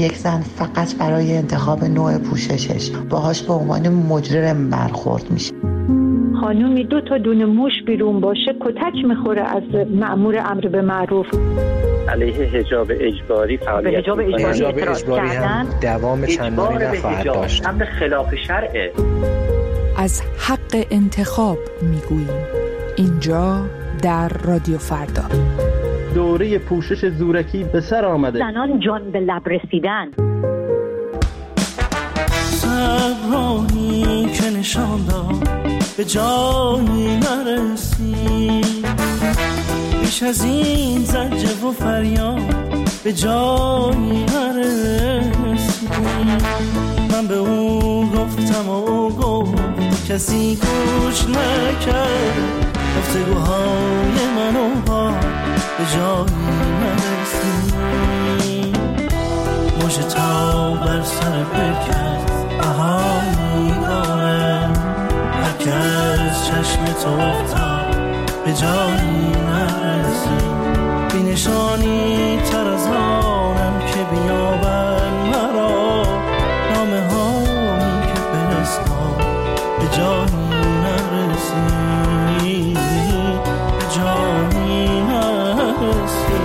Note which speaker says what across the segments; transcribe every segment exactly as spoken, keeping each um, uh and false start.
Speaker 1: یک زن فقط برای انتخاب نوع پوششش باهاش به عنوان مجرم برخورد میشه.
Speaker 2: خانومی دو تا دونه موش بیرون باشه کتک میخوره از مأمور امر به معروف.
Speaker 3: علیه حجاب اجباری فعالیت
Speaker 2: حجاب اجباری,
Speaker 4: حجاب اجباری هم دوام چندانی نخواهد داشت.
Speaker 3: امر خلاف شرعه.
Speaker 5: از حق انتخاب میگوییم اینجا در رادیو فردا.
Speaker 6: دوره پوشش زورکی به سر آمده.
Speaker 2: زنان جان به لب رسیدن.
Speaker 7: صبرانی که نشان داد به جایی نرسی، بیش از این زجر و فریاد به جایی نرسی. من به او گفتم و او گفت کسی گوش نکرد، گفتگوهای من و با به جایی نرسی. موج تا بر سر بکرد بهایی دارم، هر که از چشم تو افتاد به جایی نرسی. بی نشانی تر از آنم که بیابن مرا، نامه هایی که فرستاد به جایی نرسی، به جایی نرسی.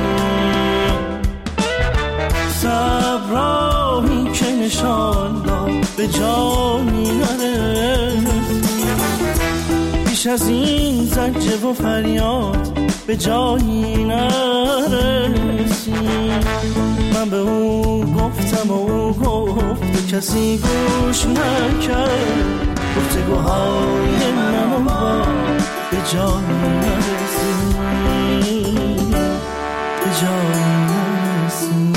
Speaker 7: صبرایی که نشان داد به جایی نرسی، بیش از این زجر و فریاد به جایی نرسی. من به او گفتم و او گفت کسی گوش نکرد، گفتگوهای من و با به جایی نرسی، به جایی نرسی.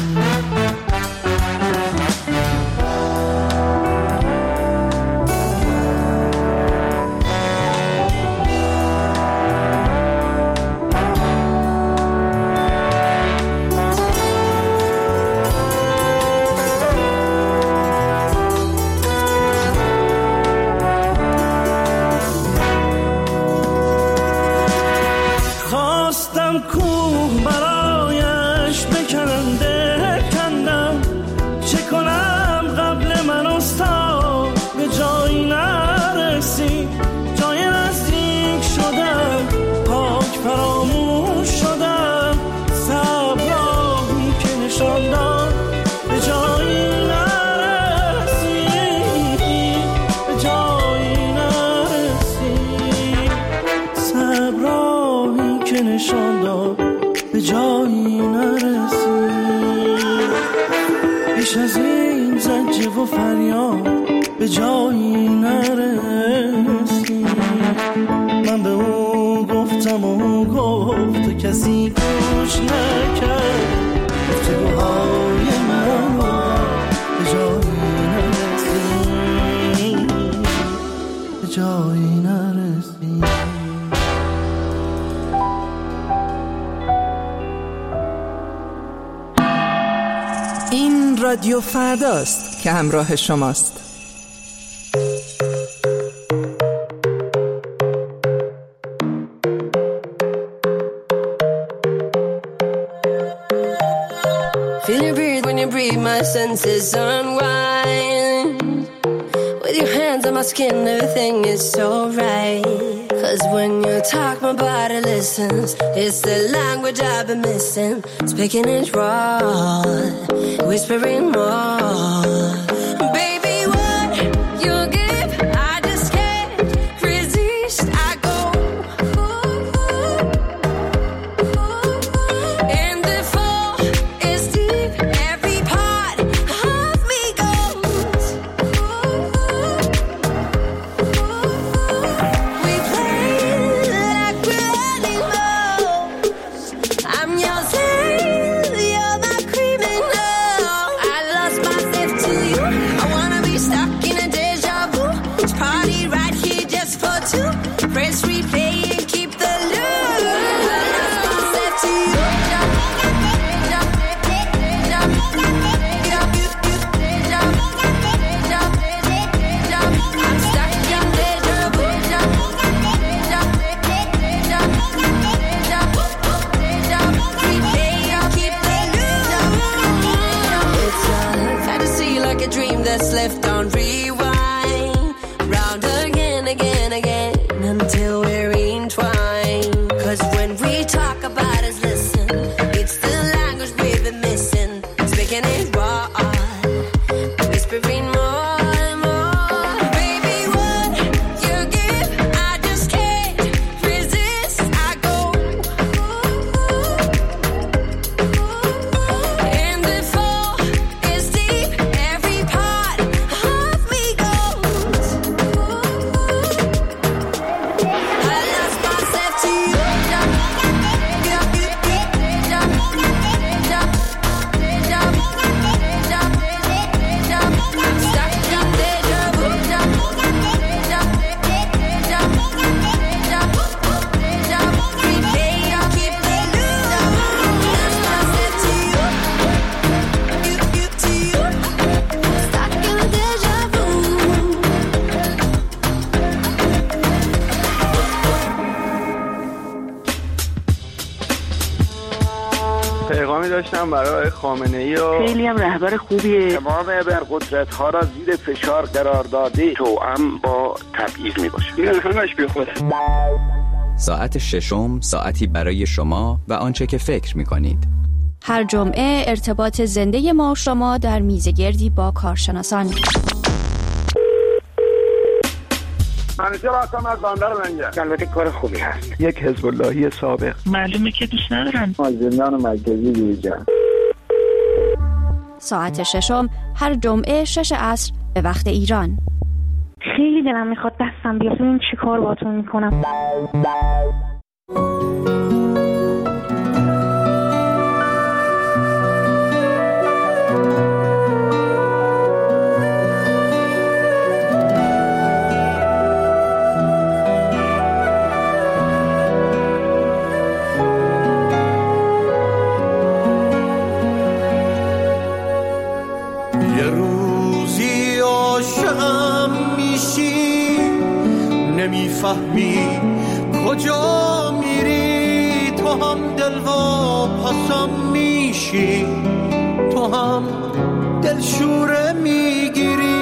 Speaker 7: کوه برایش بکنم بکندم، چه کنم قبل من استاد به جایی نرسی. جای نزدیک شدم پاک فراموش شدم، صبراهی که نشان داد به جایی نرسی، به جایی نرسی. صبراهی که نشان داد به جایی نرسی، بیش از این زجر و فریاد به جایی نرسی. من به او گفتم و او گفت کسی گوش نکرد، گفتگوهای من به جایی نرسی، به جایی نرسی.
Speaker 5: این رادیو فرداست که همراه شماست.
Speaker 8: Feel your breathe when you breathe, my senses unwind. With your hands on my skin, everything is so right. Cause when you talk, my body listens. It's the language I've been missing. Speaking it raw, whispering more. Baby, what you give, I just can't resist. I go, and the fall is deep. Every part of me goes. We play like we're animals. I'm your sail, you're my criminal. I lost myself to you. that's left on rewind. Round again, again, again, until we're entwined. Cause when we talk about us, listen, it's the language we've been missing. Speaking it raw, whispering more.
Speaker 6: داشتم برای خامنه‌ای و
Speaker 9: خیلی هم رهبر خوبیه.
Speaker 10: تمام ابرقدرت‌ها را زیر فشار قرار داده توأم با تبعیض میباشه. این همش بیخوده.
Speaker 11: ساعت ششم ساعتی برای شما و آنچه که فکر میکنید.
Speaker 12: هر جمعه ارتباط زنده ما و شما در میزگردی با کارشناسان.
Speaker 10: منیجر هستم از بندر منجر. البته کار خوبی هست.
Speaker 6: یک حزب اللهی سابق.
Speaker 9: معلومه که دوست ندارن.
Speaker 10: از زندان مرکزی بیرون.
Speaker 12: ساعت ششم هر جمعه شش عصر به وقت ایران.
Speaker 2: خیلی دلم میخواد دستم بیاد ببینم چی کار باهاتون میکنم.
Speaker 7: نمیفهمی کجا میری، تو هم دلوا پسم میشی، تو هم دلشوره میگیری.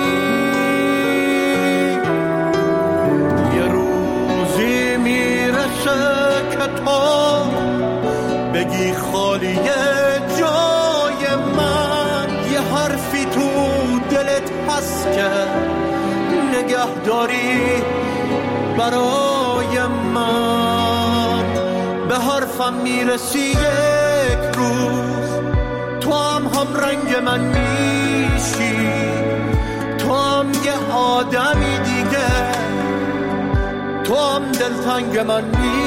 Speaker 7: یه روزی میرسه که تو بگی خالیه جای من، یه حرفی تو دلت هست که نگه داری برای من. به حرفم میرسی یک روز، تو هم هم رنگ من میشی، تو هم یه آدمی دیگه، تو هم دلتنگ من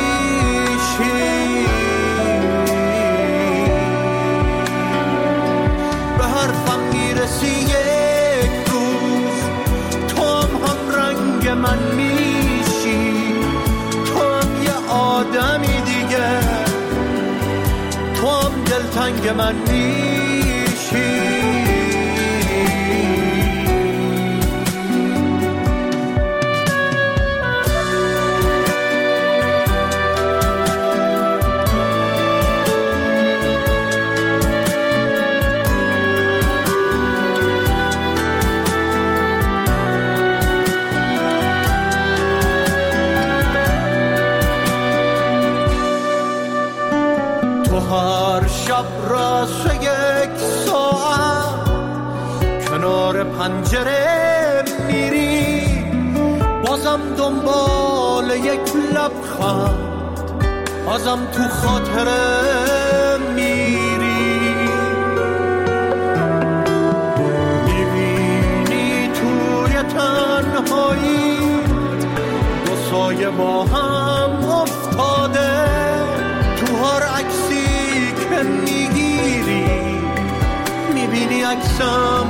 Speaker 7: میشی. به حرفم میرسی یک روز، تو هم هم رنگ من میشی، آدمی دیگه، تو هم دلتنگ من میشی. هر شب راسه یک ساعت کنار پنجره میری، بازم دنبال یک لبخند ازم تو خاطره میری. میبینی توی تنهایی دو سایه با هم افتاده، تو هر عکسی که میگیری میبینی عکسم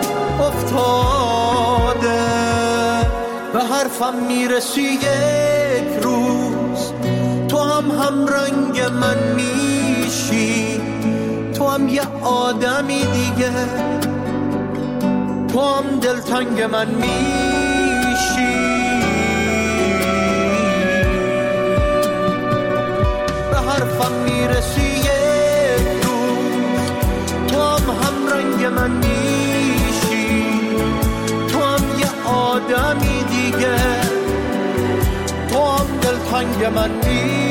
Speaker 7: افتاده. به حرفم میرسی یک روز، تو هم هم رنگ من میشی، تو هم یه آدمی دیگه، تو هم دلتنگ من میشی. به حرفم میرسی یک روز، تو هم هم رنگ من میشی،
Speaker 13: من نیست.